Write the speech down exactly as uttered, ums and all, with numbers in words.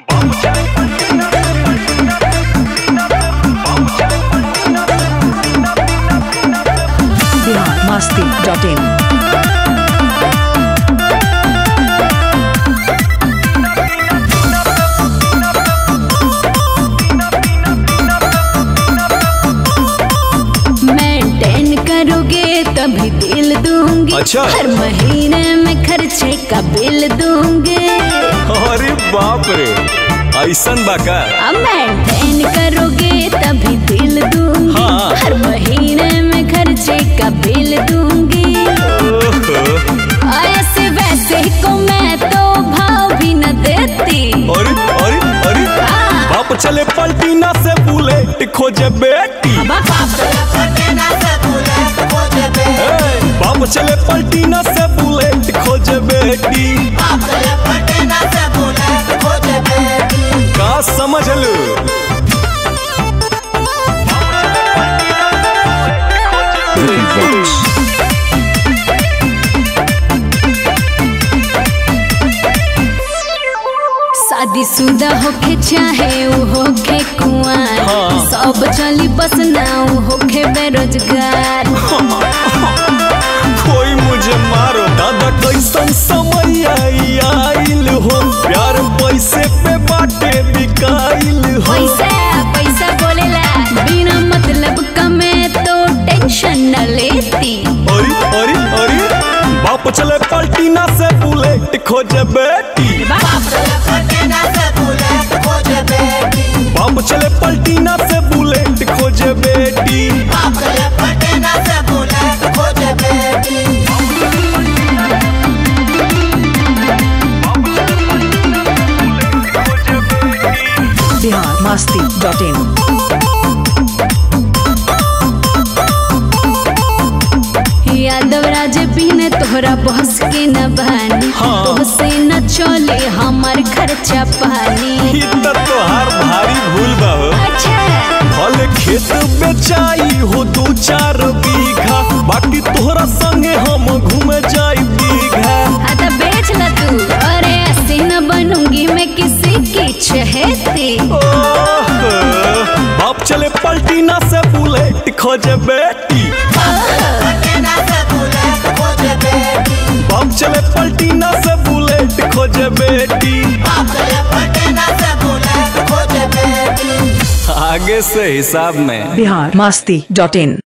masti dot in. Maintain करोगे तभी दिल दूंगी। अच्छा। हर महीने में खर्चे का बिल दूंगी। अरे बाप रे, ऐसन बाका। अब मेंटेन करोगे तभी दिल दूंगी। हाँ। हर महीने में खर्चे का बिल दूंगी। ऐसे वैसे को मैं तो भाव भी न देती। अरे अरे अरे हाँ। बाप चले पलटीना से बुलेट खोजे बेटी। अब बाप ए, बाप चले पलटीना से बुलेट खोजे बेटी। का समझ लो। शादीशुदा होके चाहे वो होके कुंवार। हाँ। सब चली बस ना वो होके बेरोजगार। कोई मुझे मारो दादा, कैसन समय आई आइल हो। प्यार पैसे पे बाटे बिकाइल हो। पैसा पैसा बोलेला बिना मतलब का मैं तो टेंशन न लेती। अरे अरे अरे बाप चले पलटीना से बुलेट खोजे बेटी। बाप चले पलटीना से बुलेट खोजे बेटी। Bihar masti dot in. Yadav राज बिन तोहरा बहस के न बहानी। हाँ। तोहसे न चले हमार खर्चा पानी। ई त तोहार भारी भूल बा हो। अच्छा। भले खेत बेचाई हो दो चार बीघा, बाकी तोहरा संगे हम घूमे जाई दीघा। आता बेच ल तू। अरे ऐसी न बनूंगी मैं किसी की चहेती। ओह, बाप चले पलटीना से बुलेट खोजे बेटी। बाप चले पलटीना से बुलेट खोजे बेटी। आगे से हिसाब में। Bihar masti dot in.